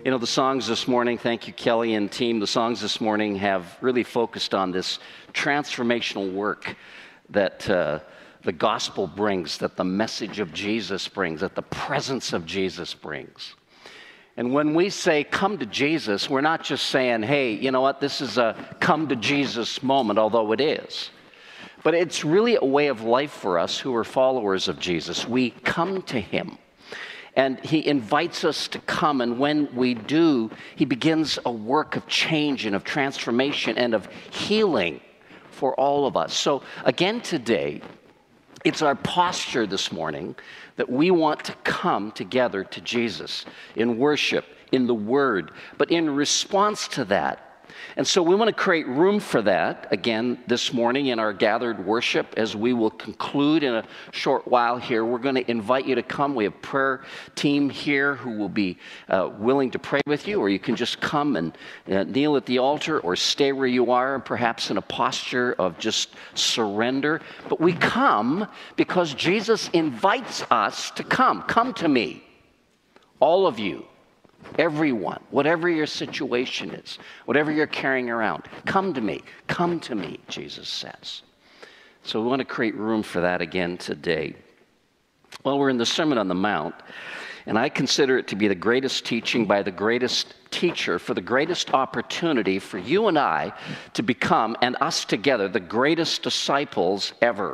You know, the songs this morning, thank you, Kelly and team, the songs this morning have really focused on this transformational work that the gospel brings, that the message of Jesus brings, that the presence of Jesus brings. And when we say come to Jesus, we're not just saying, hey, you know what, this is a come to Jesus moment, although it is. But it's really a way of life for us who are followers of Jesus. We come to him. And he invites us to come, and when we do, he begins a work of change and of transformation and of healing for all of us. So again today, it's our posture this morning that we want to come together to Jesus in worship, in the Word, but in response to that. And so we want to create room for that, again, this morning in our gathered worship. As we will conclude in a short while here, we're going to invite you to come. We have a prayer team here who will be willing to pray with you, or you can just come and kneel at the altar or stay where you are, perhaps in a posture of just surrender. But we come because Jesus invites us to come. Come to me, all of you. Everyone, whatever your situation is, whatever you're carrying around, come to me, Jesus says. So we want to create room for that again today. Well, we're in the Sermon on the Mount, and I consider it to be the greatest teaching by the greatest teacher for the greatest opportunity for you and I to become, and us together, the greatest disciples ever.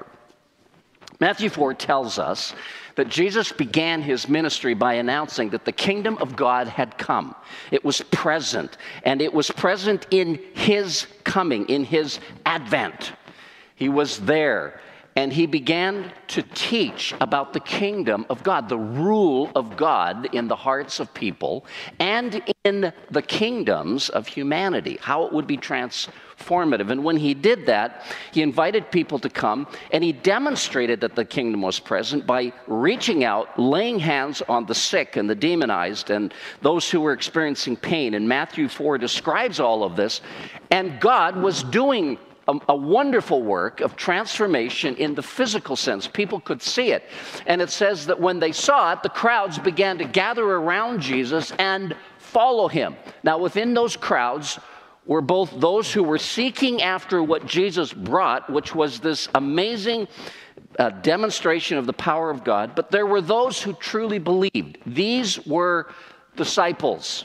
Matthew 4 tells us that Jesus began his ministry by announcing that the kingdom of God had come. It was present, and it was present in his coming, in his advent. He was there, and he began to teach about the kingdom of God, the rule of God in the hearts of people and in the kingdoms of humanity, how it would be transformative. And when he did that, he invited people to come, and he demonstrated that the kingdom was present by reaching out, laying hands on the sick and the demonized and those who were experiencing pain. And Matthew 4 describes all of this, and God was doing a wonderful work of transformation in the physical sense. People could see it. And it says that when they saw it, the crowds began to gather around Jesus and follow him. Now, within those crowds were both those who were seeking after what Jesus brought, which was this amazing demonstration of the power of God, but there were those who truly believed. These were disciples.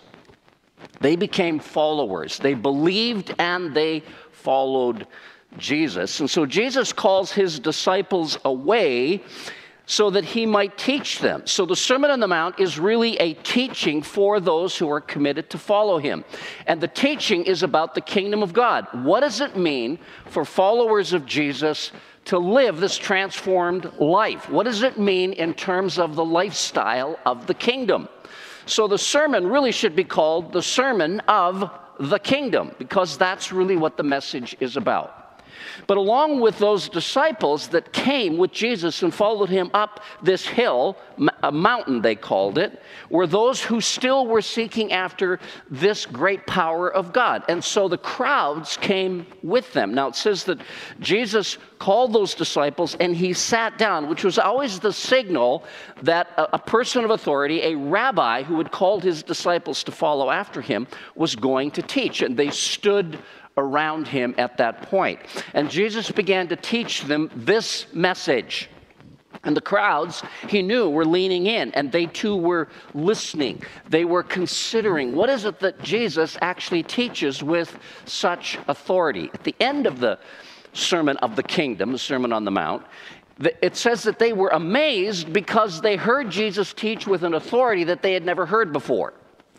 They became followers. They believed and they followed Jesus. And so Jesus calls his disciples away so that he might teach them. So the Sermon on the Mount is really a teaching for those who are committed to follow him. And the teaching is about the kingdom of God. What does it mean for followers of Jesus to live this transformed life? What does it mean in terms of the lifestyle of the kingdom? So the sermon really should be called the Sermon of the Kingdom, because that's really what the message is about. But along with those disciples that came with Jesus and followed him up this hill, a mountain they called it, were those who still were seeking after this great power of God. And so the crowds came with them. Now it says that Jesus called those disciples and he sat down, which was always the signal that a person of authority, a rabbi who had called his disciples to follow after him, was going to teach. And they stood around him at that point. And Jesus began to teach them this message. And the crowds, he knew, were leaning in, and they too were listening. They were considering, what is it that Jesus actually teaches with such authority? At the end of the Sermon of the Kingdom, the Sermon on the Mount, it says that they were amazed because they heard Jesus teach with an authority that they had never heard before.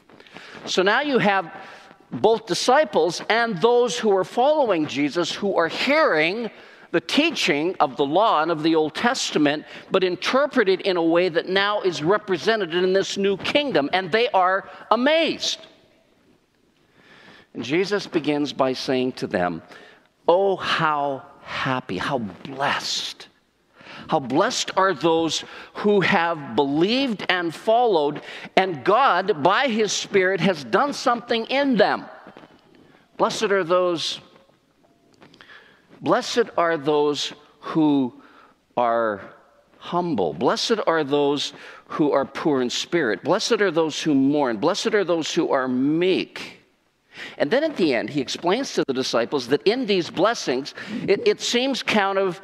So now you have both disciples and those who are following Jesus who are hearing the teaching of the law and of the Old Testament, but interpreted in a way that now is represented in this new kingdom, and they are amazed. And Jesus begins by saying to them, "Oh, how happy, how blessed. How blessed are those who have believed and followed, and God, by his Spirit, has done something in them. Blessed are those who are humble. Blessed are those who are poor in spirit. Blessed are those who mourn. Blessed are those who are meek. And then at the end, he explains to the disciples that in these blessings, it seems kind of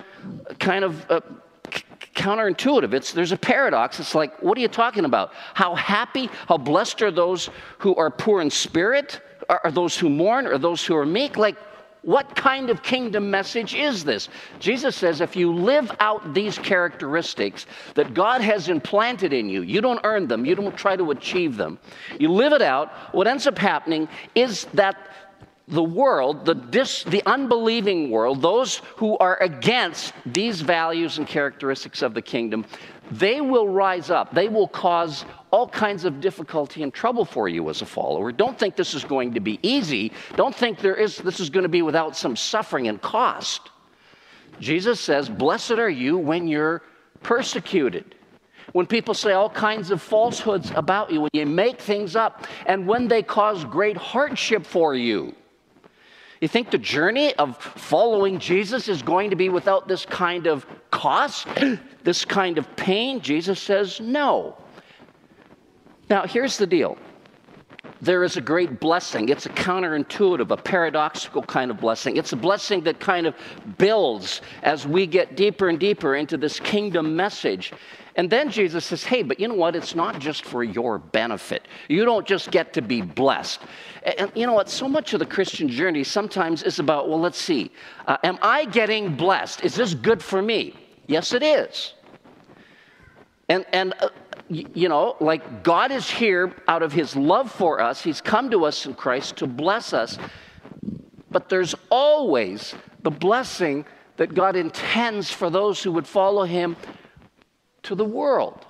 counterintuitive. There's a paradox. It's like, what are you talking about? How happy, how blessed are those who are poor in spirit? Are those who mourn? Or those who are meek? Like, what kind of kingdom message is this? Jesus says if you live out these characteristics that God has implanted in you, you don't earn them, you don't try to achieve them, you live it out, what ends up happening is that the world, the unbelieving world, those who are against these values and characteristics of the kingdom, they will rise up. They will cause all kinds of difficulty and trouble for you as a follower. Don't think this is going to be easy. Don't think this is going to be without some suffering and cost. Jesus says, blessed are you when you're persecuted. When people say all kinds of falsehoods about you, when you make things up, and when they cause great hardship for you. You think the journey of following Jesus is going to be without this kind of cost, this kind of pain? Jesus says no. Now, here's the deal. There is a great blessing. It's a counterintuitive, a paradoxical kind of blessing. It's a blessing that kind of builds as we get deeper and deeper into this kingdom message. And then Jesus says, hey, but you know what? It's not just for your benefit. You don't just get to be blessed. And you know what? So much of the Christian journey sometimes is about, well, let's see. Am I getting blessed? Is this good for me? Yes, it is. And you know, like God is here out of his love for us. He's come to us in Christ to bless us. But there's always the blessing that God intends for those who would follow him to the world.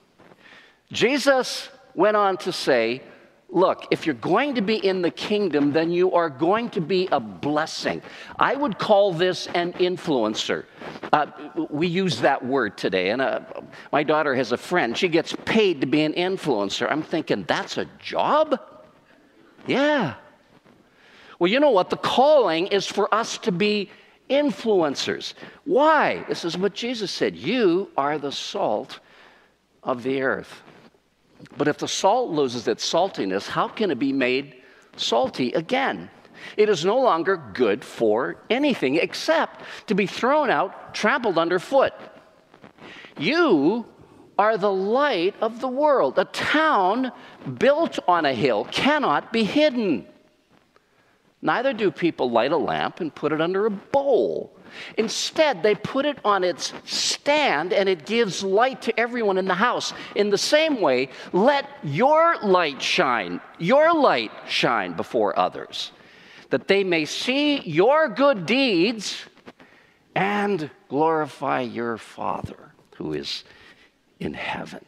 Jesus went on to say, look, if you're going to be in the kingdom, then you are going to be a blessing. I would call this an influencer. We use that word today, and my daughter has a friend. She gets paid to be an influencer. I'm thinking, that's a job? Yeah. Well, you know what? The calling is for us to be influencers. Why? This is what Jesus said. You are the salt of the earth. But if the salt loses its saltiness, how can it be made salty again? It is no longer good for anything except to be thrown out, trampled underfoot. You are the light of the world. A town built on a hill cannot be hidden. Neither do people light a lamp and put it under a bowl. Instead, they put it on its stand, and it gives light to everyone in the house. In the same way, let your light shine before others, that they may see your good deeds and glorify your Father who is in heaven.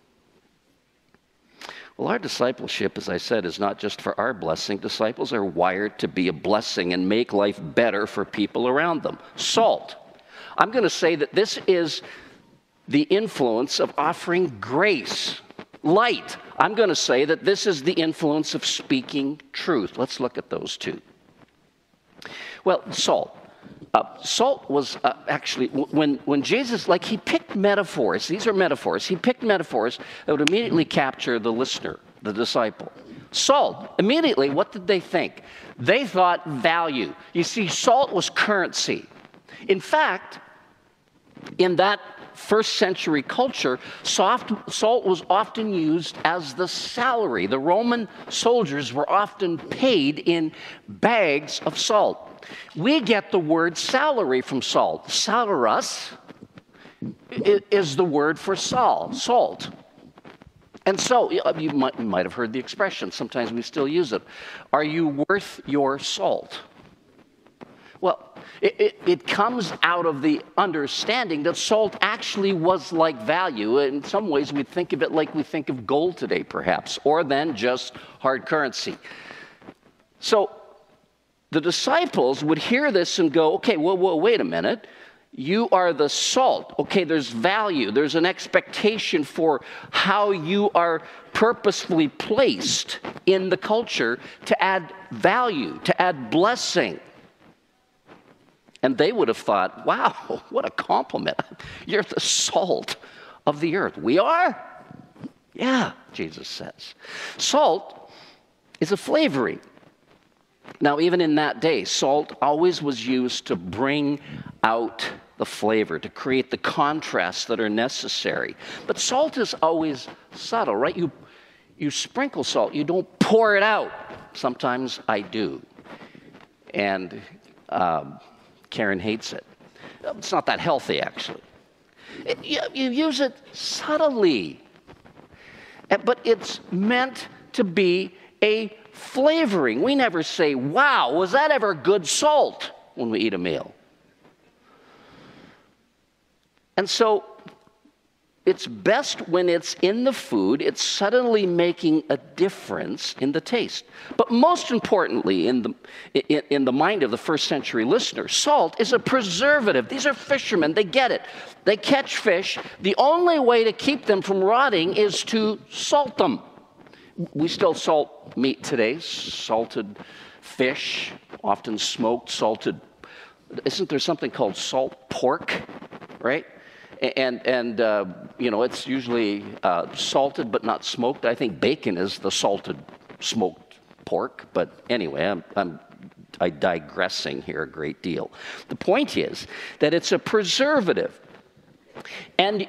Well, our discipleship, as I said, is not just for our blessing. Disciples are wired to be a blessing and make life better for people around them. Salt. I'm going to say that this is the influence of offering grace. Light. I'm going to say that this is the influence of speaking truth. Let's look at those two. Well, salt. Salt was actually, when Jesus, like he picked metaphors, these are metaphors, he picked metaphors that would immediately capture the listener, the disciple. Salt, immediately, what did they think? They thought value. You see, salt was currency. In fact, in that first century culture, salt was often used as the salary. The Roman soldiers were often paid in bags of salt. We get the word salary from salt. Salarus is the word for salt. And so, you might have heard the expression. Sometimes we still use it. Are you worth your salt? Well, it comes out of the understanding that salt actually was like value. In some ways, we think of it like we think of gold today, perhaps, or then just hard currency. So, the disciples would hear this and go, okay, well, wait a minute. You are the salt. Okay, there's value. There's an expectation for how you are purposefully placed in the culture to add value, to add blessing. And they would have thought, wow, what a compliment. You're the salt of the earth. We are? Yeah, Jesus says. Salt is a flavoring. Now, even in that day, salt always was used to bring out the flavor, to create the contrasts that are necessary. But salt is always subtle, right? You sprinkle salt, you don't pour it out. Sometimes I do. And Karen hates it. It's not that healthy, actually. You use it subtly. But it's meant to be a flavoring. We never say, wow, was that ever good salt when we eat a meal? And so it's best when it's in the food, it's suddenly making a difference in the taste. But most importantly, in the mind of the first century listener, salt is a preservative. These are fishermen, they get it. They catch fish. The only way to keep them from rotting is to salt them. We still salt meat today, salted fish, often smoked, salted. Isn't there something called salt pork, right? And it's usually salted but not smoked. I think bacon is the salted smoked pork. But anyway, I'm digressing here a great deal. The point is that it's a preservative. And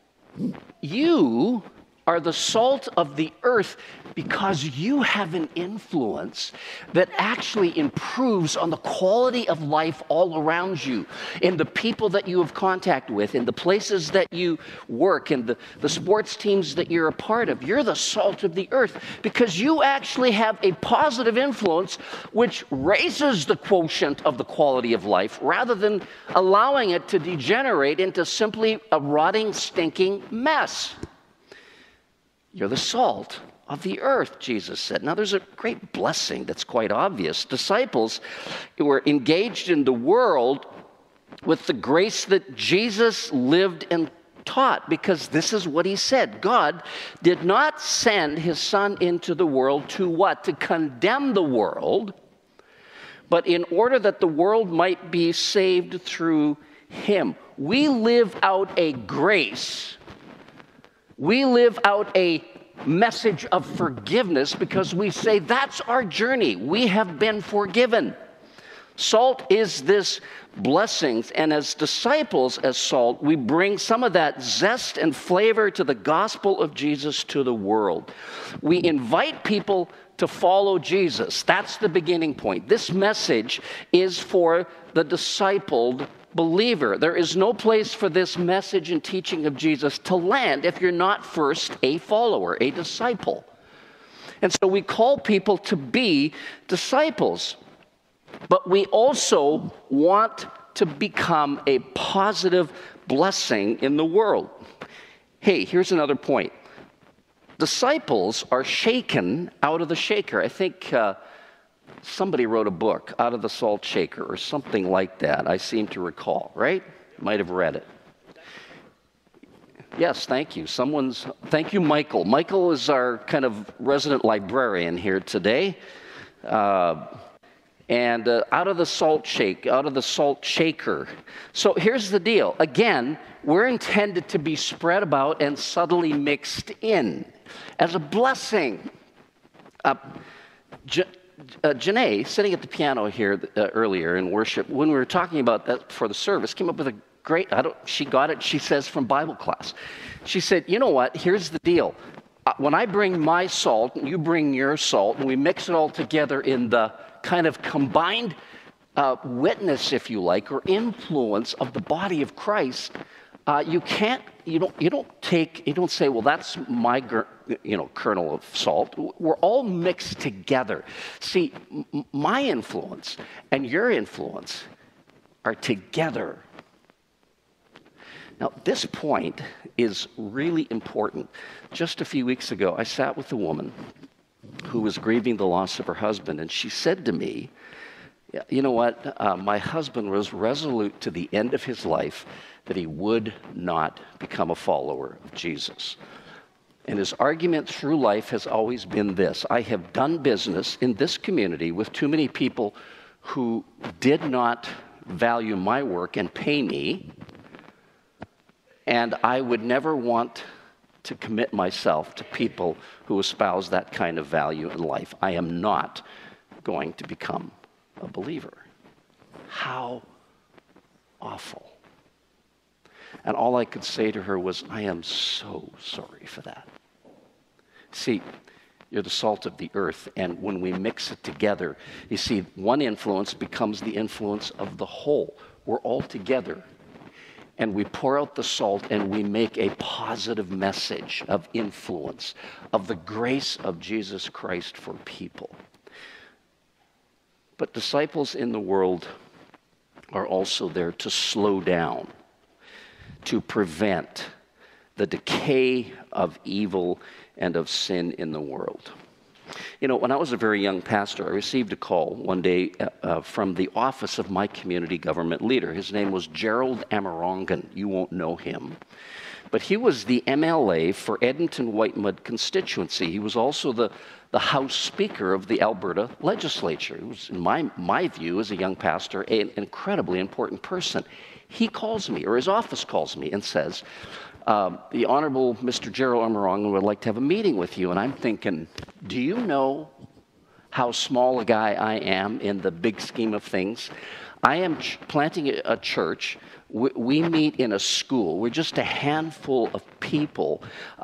you are the salt of the earth because you have an influence that actually improves on the quality of life all around you, in the people that you have contact with, in the places that you work, in the sports teams that you're a part of. You're the salt of the earth because you actually have a positive influence which raises the quotient of the quality of life rather than allowing it to degenerate into simply a rotting, stinking mess. You're the salt of the earth, Jesus said. Now, there's a great blessing that's quite obvious. Disciples were engaged in the world with the grace that Jesus lived and taught, because this is what he said. God did not send his Son into the world to what? To condemn the world, but in order that the world might be saved through him. We live out a grace. We live out a message of forgiveness because we say that's our journey. We have been forgiven. Salt is this blessing, and as disciples, as salt, we bring some of that zest and flavor to the gospel of Jesus to the world. We invite people to follow Jesus. That's the beginning point. This message is for the discipled believer. There is no place for this message and teaching of Jesus to land if you're not first a follower, a disciple. And so we call people to be disciples, but we also want to become a positive blessing in the world. Hey, here's another point. Disciples are shaken out of the shaker. I think somebody wrote a book, Out of the Salt Shaker, or something like that, I seem to recall, right? Might have read it. Yes, thank you. Thank you, Michael. Michael is our kind of resident librarian here today. And out of the salt shaker. So here's the deal. Again, we're intended to be spread about and subtly mixed in as a blessing. Janae, sitting at the piano here earlier in worship, when we were talking about that for the service, came up with a great, she got it, she says, from Bible class. She said, you know what, here's the deal. When I bring my salt and you bring your salt and we mix it all together in the kind of combined witness, if you like, or influence of the body of Christ, you don't say, well, that's my kernel of salt. We're all mixed together. See, my influence and your influence are together. Now, this point is really important. Just a few weeks ago, I sat with a woman who was grieving the loss of her husband, and she said to me, you know what, my husband was resolute to the end of his life that he would not become a follower of Jesus. And his argument through life has always been this: I have done business in this community with too many people who did not value my work and pay me, and I would never want to commit myself to people who espouse that kind of value in life. I am not going to become a believer. How awful. And all I could say to her was, I am so sorry for that. See, you're the salt of the earth, and when we mix it together, you see, one influence becomes the influence of the whole. We're all together, and we pour out the salt, and we make a positive message of influence, of the grace of Jesus Christ for people. But disciples in the world are also there to slow down, to prevent the decay of evil and of sin in the world. You know, when I was a very young pastor, I received a call one day from the office of my community government leader. His name was Gerald Amarongan. You won't know him. But he was the MLA for Edmonton-Whitemud constituency. He was also the House Speaker of the Alberta legislature. He was, in my view, as a young pastor, an incredibly important person. He calls me, or his office calls me, and says, the Honorable Mr. Gerald Amarongan would like to have a meeting with you. And I'm thinking, do you know how small a guy I am in the big scheme of things? I am planting a church. We meet in a school. We're just a handful of people.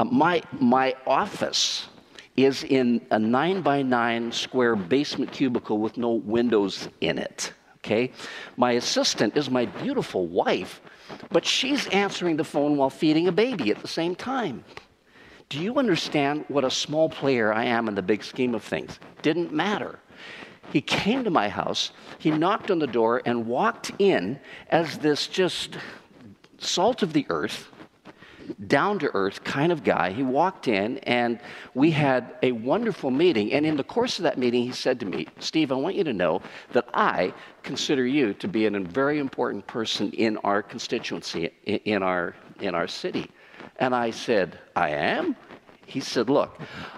My office is in a 9-by-9 square basement cubicle with no windows in it, okay? My assistant is my beautiful wife, but she's answering the phone while feeding a baby at the same time. Do you understand what a small player I am in the big scheme of things? Didn't matter. He came to my house, he knocked on the door and walked in as this just salt of the earth, down-to-earth kind of guy. He walked in and we had a wonderful meeting. And in the course of that meeting, he said to me, Steve, I want you to know that I consider you to be a very important person in our constituency, in our city. And I said, I am? He said, look,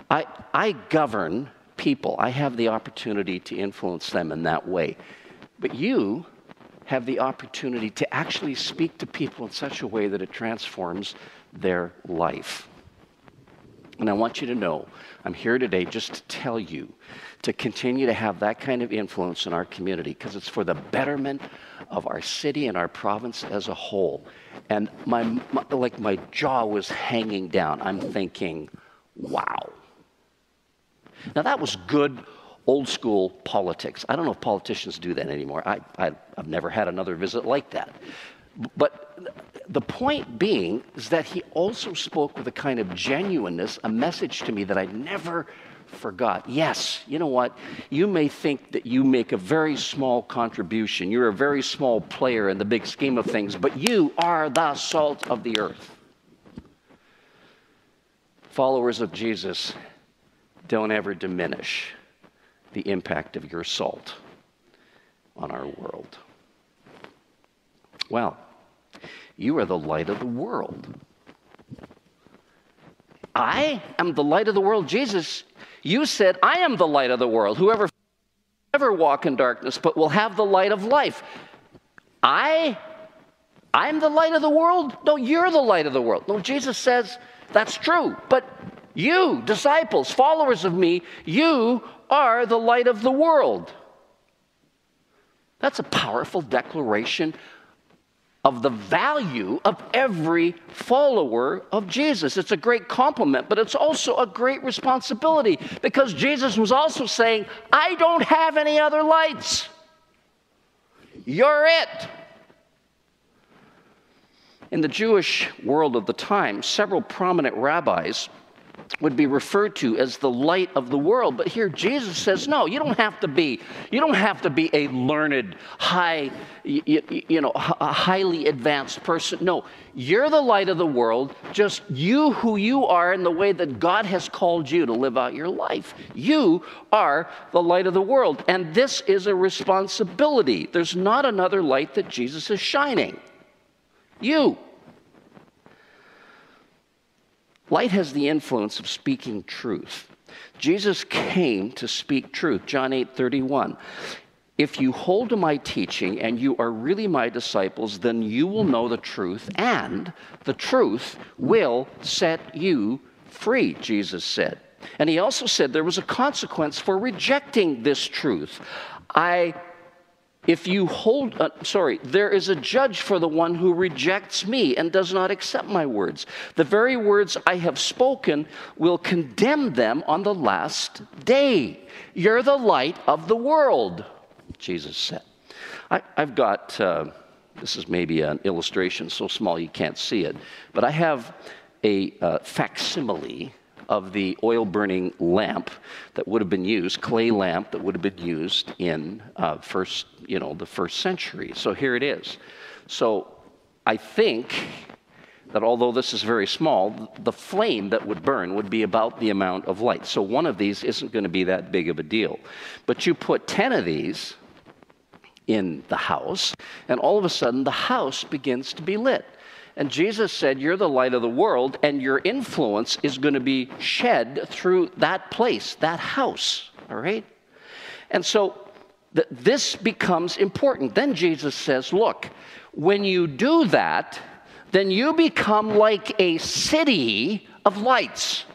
I govern people. I have the opportunity to influence them in that way. But you have the opportunity to actually speak to people in such a way that it transforms their life. And I want you to know, I'm here today just to tell you to continue to have that kind of influence in our community, because it's for the betterment of our city and our province as a whole. And my jaw was hanging down. I'm thinking, wow. Now that was good old school politics. I don't know if politicians do that anymore. I've never had another visit like that. But the point being is that he also spoke with a kind of genuineness, a message to me that I never forgot. Yes, you know what? You may think that you make a very small contribution. You're a very small player in the big scheme of things, but you are the salt of the earth. Followers of Jesus, don't ever diminish the impact of your salt on our world. Well, you are the light of the world. I am the light of the world. Jesus, you said, I am the light of the world. Whoever never walk in darkness, but will have the light of life. I'm the light of the world? No, you're the light of the world. No, Jesus says, that's true. But you, disciples, followers of me, you are the light of the world. That's a powerful declaration of the value of every follower of Jesus. It's a great compliment, but it's also a great responsibility, because Jesus was also saying, I don't have any other lights. You're it. In the Jewish world of the time, several prominent rabbis would be referred to as the light of the world. But here Jesus says, no, you don't have to be a learned, a highly advanced person. No, you're the light of the world, just you who you are in the way that God has called you to live out your life. You are the light of the world, and this is a responsibility. There's not another light that Jesus is shining. You. Light has the influence of speaking truth. Jesus came to speak truth, John 8:31. If you hold to my teaching and you are really my disciples, then you will know the truth, and the truth will set you free, Jesus said. And he also said there was a consequence for rejecting this truth. There is a judge for the one who rejects me and does not accept my words. The very words I have spoken will condemn them on the last day. You're the light of the world, Jesus said. I've got, this is maybe an illustration so small you can't see it, but I have a facsimile of the oil-burning lamp that would have been used, clay lamp that would have been used in the first century. So here it is. So I think that although this is very small, the flame that would burn would be about the amount of light. So one of these isn't going to be that big of a deal. But you put 10 of these in the house, and all of a sudden the house begins to be lit. And Jesus said, you're the light of the world, and your influence is going to be shed through that place, that house, all right? And so this becomes important. Then Jesus says, look, when you do that, then you become like a city of lights.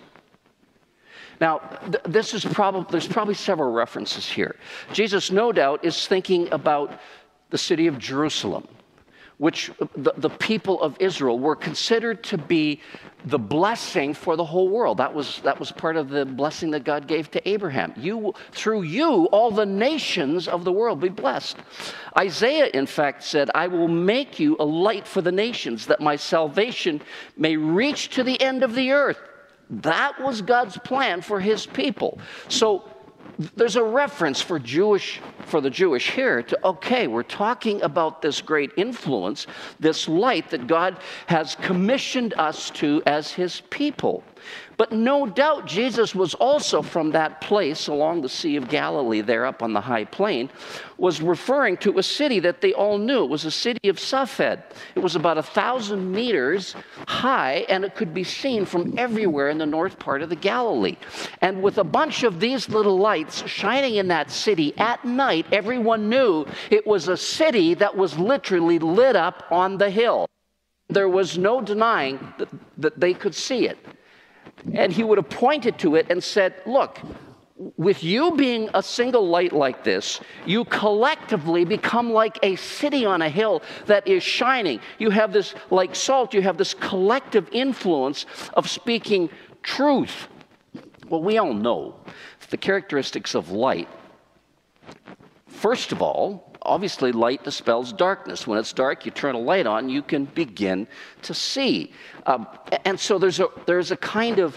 Now, there's probably several references here. Jesus, no doubt, is thinking about the city of Jerusalem, which the people of Israel were considered to be the blessing for the whole world. That was part of the blessing that God gave to Abraham. Through you, all the nations of the world be blessed. Isaiah, in fact, said, I will make you a light for the nations, that my salvation may reach to the end of the earth. That was God's plan for his people. So there's a reference for the Jewish here to, okay, we're talking about this great influence, this light that God has commissioned us to as his people. But no doubt Jesus was also from that place along the Sea of Galilee, there up on the high plain, was referring to a city that they all knew. It was a city of Safed. It was about 1,000 meters high, and it could be seen from everywhere in the north part of the Galilee. And with a bunch of these little lights shining in that city at night, everyone knew it was a city that was literally lit up on the hill. There was no denying that they could see it. And he would have pointed to it and said, look, with you being a single light like this, you collectively become like a city on a hill that is shining. You have this, like salt, you have this collective influence of speaking truth. Well, we all know the characteristics of light. First of all, obviously light dispels darkness. When it's dark, you turn a light on, you can begin to see. And so there's a kind of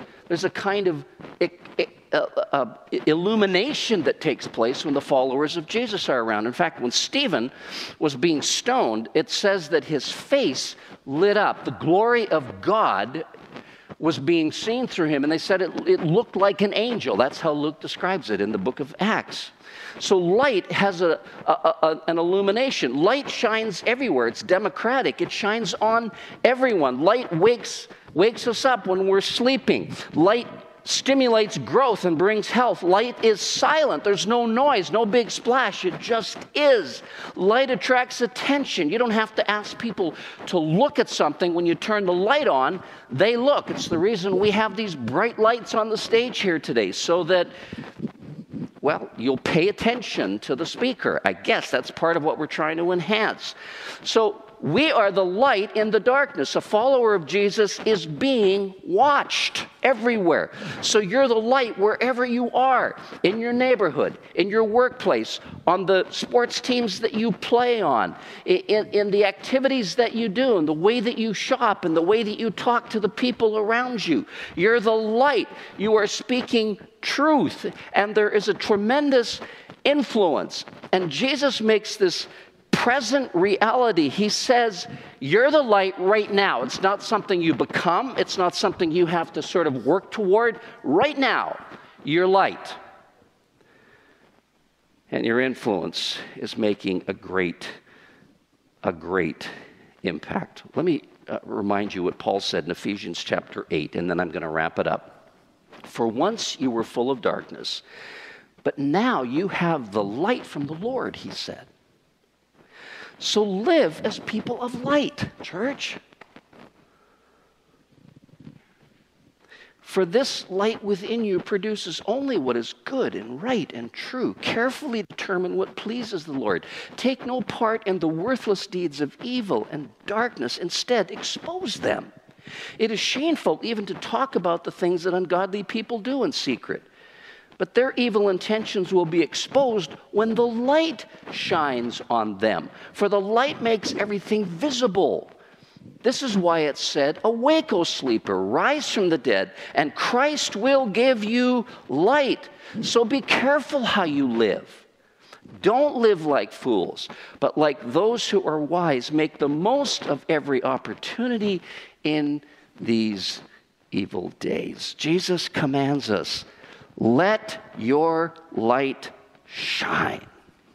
illumination that takes place when the followers of Jesus are around. In fact, when Stephen was being stoned, it says that his face lit up. The glory of God was being seen through him, and they said it looked like an angel. That's how Luke describes it in the book of Acts. So light has an illumination. Light shines everywhere. It's democratic. It shines on everyone. Light wakes us up when we're sleeping. Light stimulates growth and brings health. Light is silent. There's no noise, no big splash. It just is. Light attracts attention. You don't have to ask people to look at something. When you turn the light on, they look. It's the reason we have these bright lights on the stage here today, so that, well, you'll pay attention to the speaker. I guess that's part of what we're trying to enhance. So we are the light in the darkness. A follower of Jesus is being watched everywhere. So you're the light wherever you are, in your neighborhood, in your workplace, on the sports teams that you play on, in the activities that you do, in the way that you shop, in the way that you talk to the people around you. You're the light. You are speaking truth, and there is a tremendous influence. And Jesus makes this present reality. He says, you're the light right now. It's not something you become. It's not something you have to sort of work toward. Right now, you're light. And your influence is making a great impact. Let me remind you what Paul said in Ephesians chapter 8, and then I'm going to wrap it up. For once you were full of darkness, But now you have the light from the Lord, he said. So live as people of light, church. For this light within you produces only what is good and right and true. Carefully determine what pleases the Lord. Take no part in the worthless deeds of evil and darkness. Instead, expose them. It is shameful even to talk about the things that ungodly people do in secret. But their evil intentions will be exposed when the light shines on them. For the light makes everything visible. This is why it said, "Awake, O sleeper, rise from the dead, and Christ will give you light." So be careful how you live. Don't live like fools, but like those who are wise. Make the most of every opportunity in these evil days. Jesus commands us, let your light shine.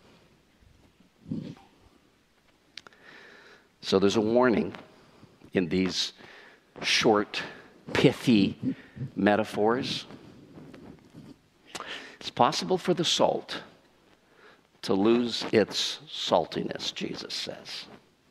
So there's a warning in these short, pithy metaphors. It's possible for the salt to lose its saltiness, Jesus says.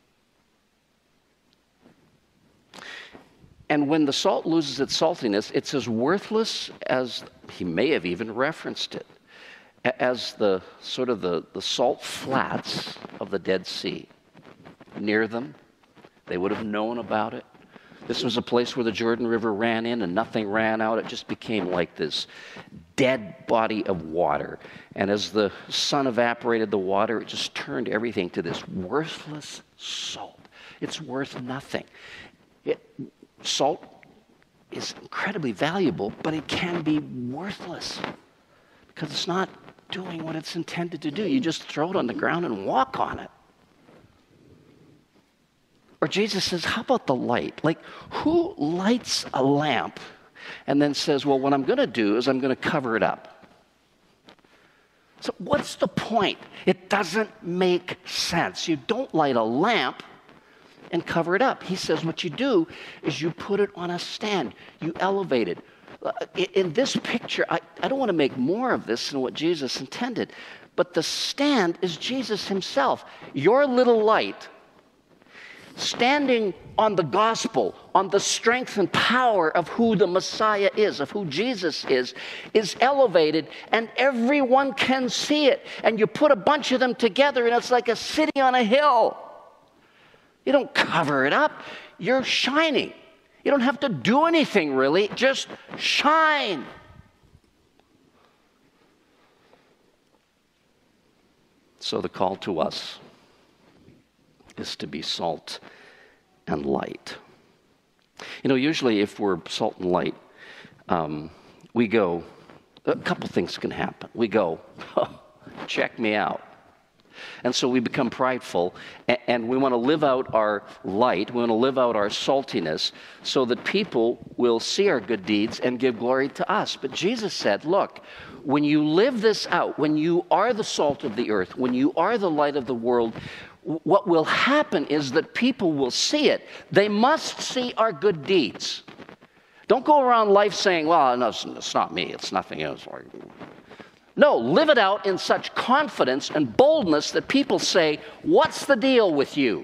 And when the salt loses its saltiness, it's as worthless as, he may have even referenced it, as the sort of the salt flats of the Dead Sea. Near them, they would have known about it. This was a place where the Jordan River ran in and nothing ran out. It just became like this dead body of water. And as the sun evaporated the water, it just turned everything to this worthless salt. It's worth nothing. Salt is incredibly valuable, but it can be worthless because it's not doing what it's intended to do. You just throw it on the ground and walk on it. Or Jesus says, how about the light? Like, who lights a lamp and then says, well, what I'm going to do is I'm going to cover it up? So what's the point? It doesn't make sense. You don't light a lamp and cover it up. He says what you do is you put it on a stand. You elevate it. In this picture, I don't want to make more of this than what Jesus intended, but the stand is Jesus himself. Your little light, standing on the gospel, on the strength and power of who the Messiah is, of who Jesus is elevated, and everyone can see it. And you put a bunch of them together, and it's like a city on a hill. You don't cover it up. You're shining. You don't have to do anything, really. Just shine. So the call to us is to be salt and light. You know, usually if we're salt and light, we go, a couple things can happen. We go, oh, check me out. And so we become prideful, and we want to live out our light, we want to live out our saltiness, so that people will see our good deeds and give glory to us. But Jesus said, look, when you live this out, when you are the salt of the earth, when you are the light of the world, what will happen is that people will see it. They must see our good deeds. Don't go around life saying, well, no, it's not me, it's nothing else. No, live it out in such confidence and boldness that people say, what's the deal with you?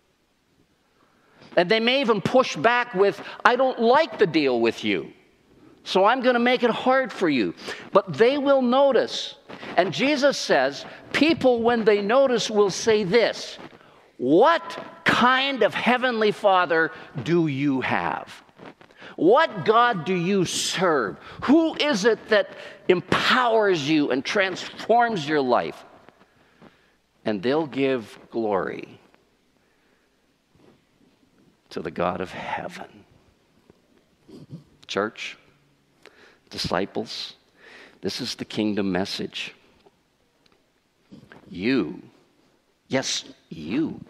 And they may even push back with, I don't like the deal with you, so I'm going to make it hard for you. But they will notice. And Jesus says, people, when they notice, will say this, what kind of heavenly Father do you have? What God do you serve? Who is it that empowers you and transforms your life? And they'll give glory to the God of heaven. Church, disciples, this is the kingdom message. You, yes, you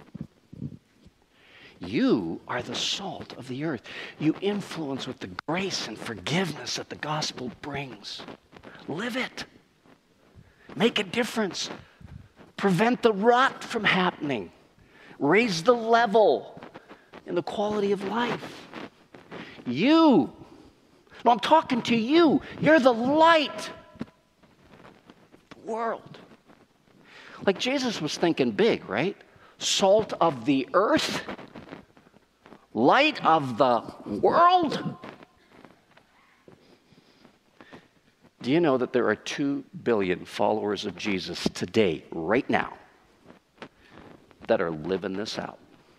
are the salt of the earth. You influence with the grace and forgiveness that the gospel brings. Live it. Make a difference. Prevent the rot from happening. Raise the level in the quality of life. No, I'm talking to you. You're the light. world. Like Jesus was thinking big, right? Salt of the earth, light of the world. Do you know that there are 2 billion followers of Jesus today, right now, that are living this out?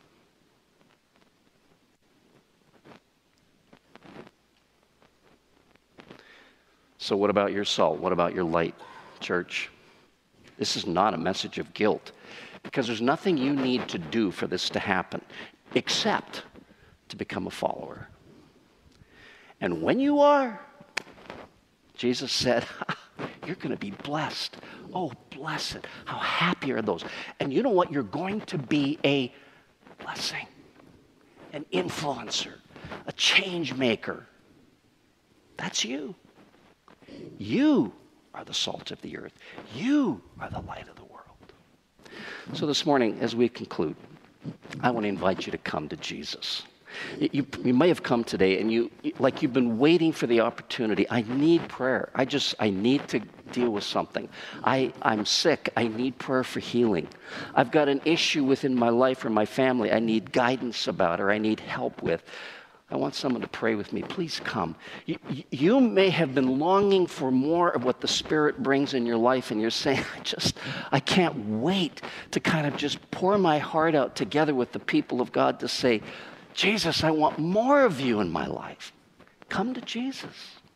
So what about your salt? What about your light, church? This is not a message of guilt, because there's nothing you need to do for this to happen except to become a follower. And when you are, Jesus said, you're going to be blessed. Oh, blessed. How happy are those? And you know what? You're going to be a blessing, an influencer, a change maker. That's you. You are the salt of the earth. You are the light of the world. So this morning, as we conclude, I want to invite you to come to Jesus. You may have come today and you've been waiting for the opportunity. I need prayer. I need to deal with something. I'm sick. I need prayer for healing. I've got an issue within my life or my family I need guidance about or I need help with. I want someone to pray with me. Please come. You may have been longing for more of what the Spirit brings in your life, and you're saying, I can't wait to kind of just pour my heart out together with the people of God to say, Jesus, I want more of you in my life. Come to Jesus.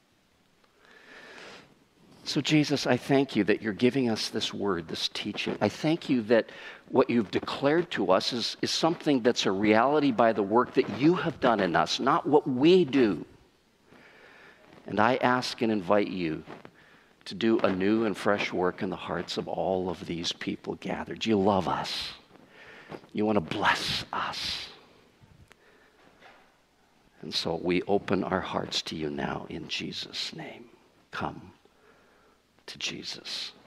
So Jesus, I thank you that you're giving us this word, this teaching. I thank you that what you've declared to us is something that's a reality by the work that you have done in us, not what we do. And I ask and invite you to do a new and fresh work in the hearts of all of these people gathered. You love us. You want to bless us. And so we open our hearts to you now in Jesus' name. Come to Jesus.